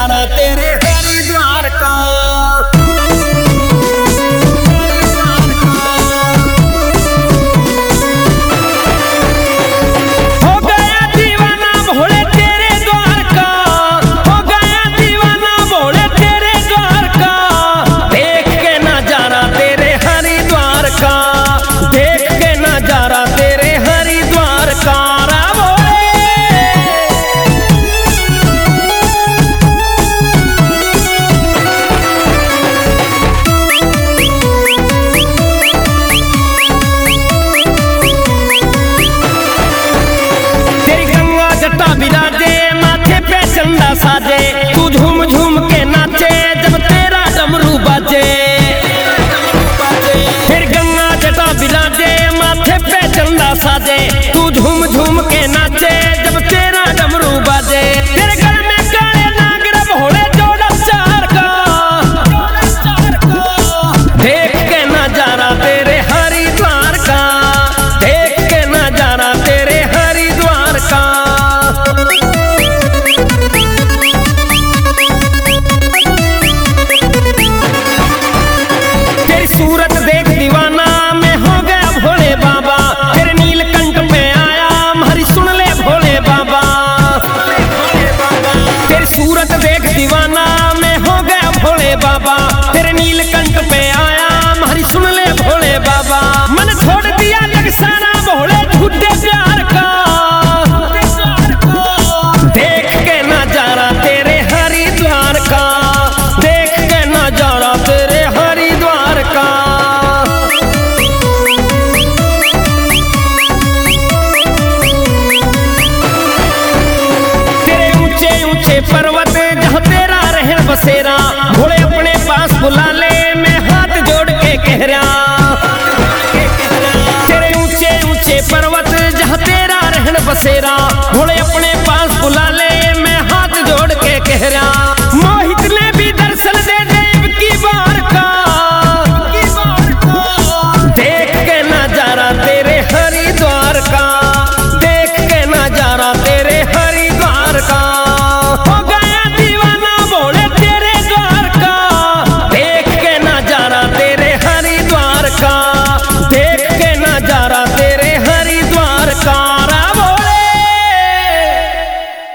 नजारा तेरे हरिद्वार का। साजे तू झूम झूम के नाचे जब तेरा डमरू बाजे, फिर गंगा जटा बिराजे माथे पे चंदा साजे। तू झूम झूम के नाचे जब तेरा डमरू बाजे, तेरे गल में काले नागर भोले जोड़ा चार का। देख के नजारा तेरे हरिद्वार का, देख के नजारा तेरे हरिद्वार का। सूरत देख दीवाना मैं हो गया भोले बाबा, तेरे नीलकंठ पे आया हमारी सुन ले भोले बाबा। तेरी सूरत देख दीवाना मैं हो गया भोले बाबा, तेरे नीलकंठ पे आया हमारी सुन ले भोले बाबा। मन छोड़ दिया लग सारा भोले झूठे प्यार का। देख के नजारा तेरे हरिद्वार का, देख के नजारा तेरे हरिद्वार का। तेरे ऊंचे ऊंचे पर्वत जहाँ तेरा रहन बसेरा, भोले अपने पास बुला ले मैं हाथ जोड़ के कह रहा। तेरे ऊंचे ऊंचे पर्वत जहाँ तेरा रहन बसेरा, भोले अपने पास बुला ले मैं हाथ जोड़ के कह रहा।